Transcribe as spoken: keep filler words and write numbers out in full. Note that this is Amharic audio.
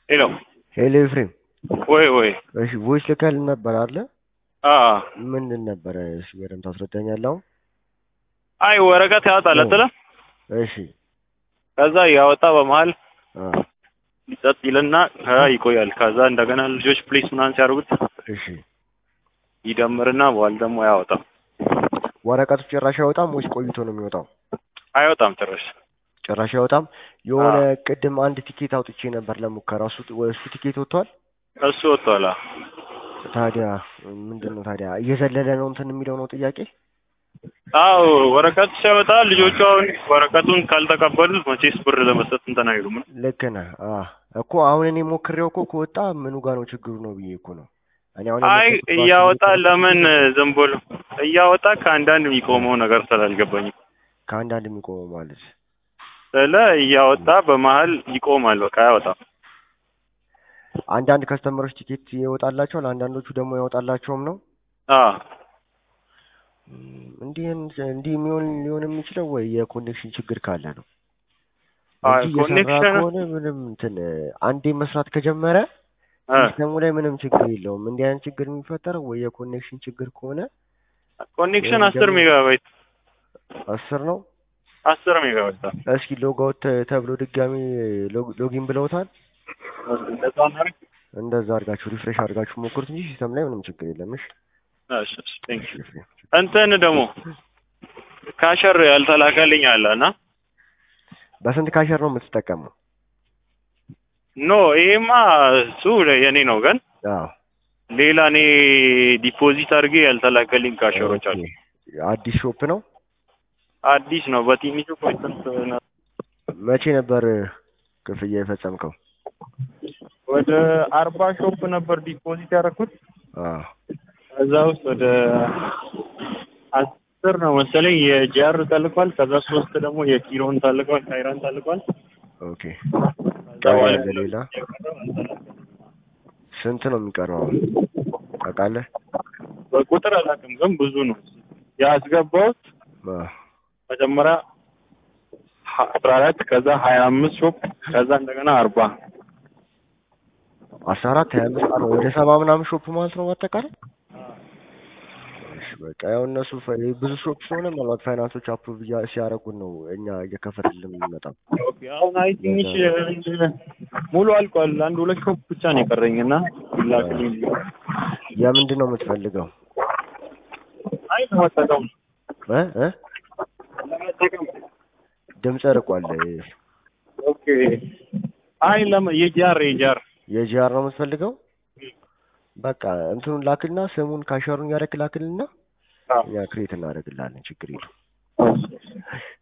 ሄሎ ሄሎ ኤፍሬም፣ ወይ ወይ እሺ ቮይስ ልከህልን ነበር አይደለ? አ ምንድን ነበረ? እሺ በደምብ ታስረዳኛለህ አሁን? አይ ወረቀት ያወጣል ኦ፣ አይደለ? እሺ ከዛ ያወጣ በመሀል አ ጸጥ ይልና አ ይቆያል። ከዛ እንደገና ልጆች ፕሌስ ምናምን ሲያደርጉት እሺ ይደምርና በኋላ ደግሞ ያወጣ ወረቀቱ ጭራሽ አይወጣም ወይስ ቆይቶ ነው የሚወጣው? አይወጣም ጭራሽ። ጭራሽ አይወጣም። አ የሆነ ቅድም አንድ ቲኬት አውጥቼ ነበር ለሙከራ። እሱ እሱ ቲኬት ወጥቷል። እሱ ወጥቷል። ታዲያ ምንድን ነው ታዲያ እየዘለለ ነው እንትን የሚለው ነው ጥያቄ? አዎ ወረቀት ሲያወጣ ልጆቹ አሁን ወረቀቱን ካልተቀበሉት መቼስ ብር ለመስጠት እንትን አይሉም። ልክ ነህ። አ እኮ አሁን እኔ ሞክሬው እኮ ከወጣ ምኑ ጋር ነው ችግሩ ነው ብዬ እኮ ነው እኔ አሁን አይ የሞከርኩት እያወጣ በአስር ብር ለምን ቲኬት ወጥቷል። ዝም ብሎ እያወጣ ከአንዳንድ የሚቆመው ነገር ስላልገባኝ ከአንዳንድ የሚቆመው ማለት ስለ እያወጣ በመሀል ይቆማል። በቃ አያወጣም። አንዳንድ ከስተመሮች ቲኬት ይወጣላቸዋል፣ አንዳንዶቹ ደግሞ ያወጣላቸውም ነው። አ እም፣ እንዲህ እንዲህ የሚሆን ሊሆን የሚችለው ወይ የኮኔክሽን ችግር ካለ ነው እንጂ አይ እየሰራ ኮኔክሽን ከሆነ ምንም እንትን አንዴ መስራት ከጀመረ አ ሲስተሙ ላይ ምንም ችግር የለውም። እንዲህ አይነት ችግር የሚፈጠረው ወይ የኮኔክሽን ችግር ከሆነ ኮኔክሽን ወይም አስር ደግሞ ሜጋባይት አስር ነው። አስር ሜጋባይት እስኪ ሎግ አውት ተብሎ ድጋሚ ሎግ- ሎጊን ብለውታል። እንደዛ ነው። እንደዛ አድርጋችሁ ሪፍሬሽ አድርጋችሁ ሞክሩት እንጂ ሲስተም ላይ ምንም ችግር የለም። እሺ እሺ እሺ ቴንክ እሺ ዩ። እሺ። እንትን ደግሞ ካሸር ያልተላከልኝ አለና በስንት ካሸር ነው የምትጠቀመው? ኖ ይሄማ እሱ የኔ ነው፣ ግን አዎ ሌላ እኔ ዲፖዚት አድርጌ ያልተላከልኝ ካሸሮች ኦኬ። አሉ። አዲስ ሾፕ ነው። አዲስ ነው በትንሹ ቆይተን ነው። መቼ ነበር ክፍያ የፈጸምከው? ወደ አርባ ሾፕ ነበር ዲፖዚት ያደረኩት። አዎ ከዛ ውስጥ ወደ አስር ነው መሰለኝ የጂአር ተልኳል። ከዛ ሶስት ደግሞ የኪሮን ተልኳል፣ ካይራን ተልኳል። ኦኬ። ከዛ ቀሪ በኋላ ያለ ሌላ ስንት ነው የሚቀረው አሁን ታውቃለህ? በቁጥር አላውቅም፣ ግን ብዙ ነው ያስገባሁት። አዎ መጀመሪያ ሀ- አስራ አራት ከዛ ሀያ አምስት ሾፕ ከዛ እንደገና አርባ አስራ አራት ሀያ አምስት አረ ወደ ሰባ ምናምን ሾፕ ማለት ነው በአጠቃላይ። እሺ በቃ ያው እነሱ ፈ- ብዙ ሾፕ ስለሆነ ምናልባት ፋይናንሶች አፕሩቭ ሲያደርጉን ነው እኛ እየከፈትልን የምንመጣው። ኦኬ። አሁን አይ ለዛ ትንሽ ነው። እንትን ሙሉ አልቋል። አንድ ሁለት ሾፕ ብቻ ነው የቀረኝና አዎ። ላክልኝ። የምንድን ነው የምትፈልገው? አይ ለመጠቀም እ እ ለመጠቀም ድምጽ ርቋል። ኦኬ። አይ ለመ የጃር የጃር የጂአር ነው የምትፈልገው? በቃ እንትኑን ላክልና ስሙን ካሸሩን ያደረክ ላክልና አዎ እኛ ክሬት እናደርግላለን። ችግር የለውም።